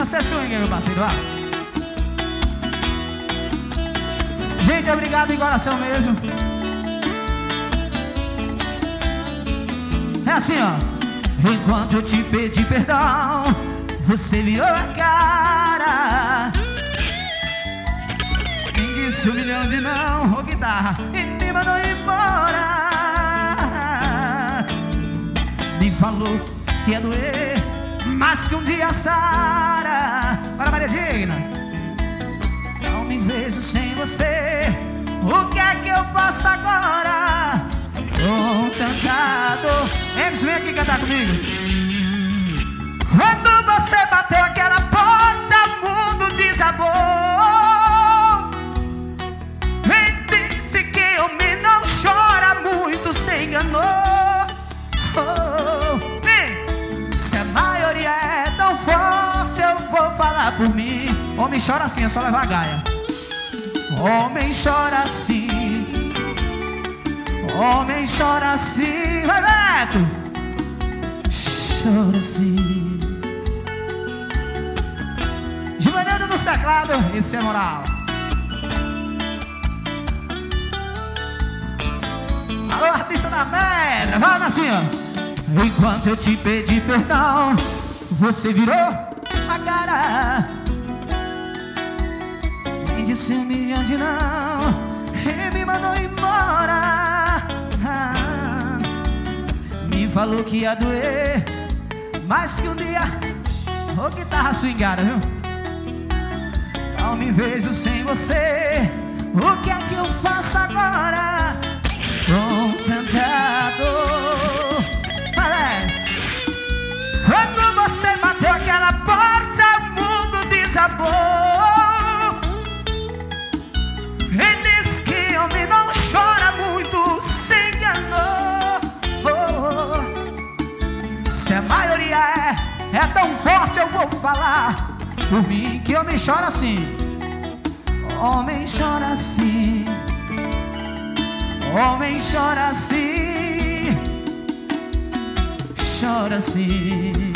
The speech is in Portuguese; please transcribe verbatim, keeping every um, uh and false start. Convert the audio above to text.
Você swing, meu parceiro, ó. Gente, obrigado de coração mesmo. É assim, ó. Enquanto eu te pedi perdão, você virou a cara, me disse um milhão de não, ô guitarra, e me mandou embora. Me falou que ia doer, mas que um dia sara. Para Maria Digna. Não me vejo sem você, o que é que eu faço agora? Com tanta dor. Emerson, vem aqui cantar comigo. Quando você bateu aquela porta, o mundo desabou. Vem, disse que homem não chora muito, se enganou. Oh, vem. Se a maioria é tão forte, eu vou falar por mim. Homem chora assim, é só levar a gaia. Homem chora assim, homem chora assim. Vai, Beto! Chora assim. Givanildo nos teclados, esse é moral. Alô, artista da pedra, vamos assim, ó. Enquanto eu te pedi perdão, você virou a cara, me disse um milhão de não e me mandou embora. Ah, me falou que ia doer, mas que um dia, ô, guitarra swingada, viu? Não me vejo sem você, o que é que eu faço agora? Com tanta dor. Vai, quando você bateu aquela porta, o mundo desabou. E diz que homem não chora muito, se enganou. Oh, oh. Se a maioria é, é tão forte, eu vou falar por mim, que homem chora assim. Homem chora assim, homem chora assim, chora assim.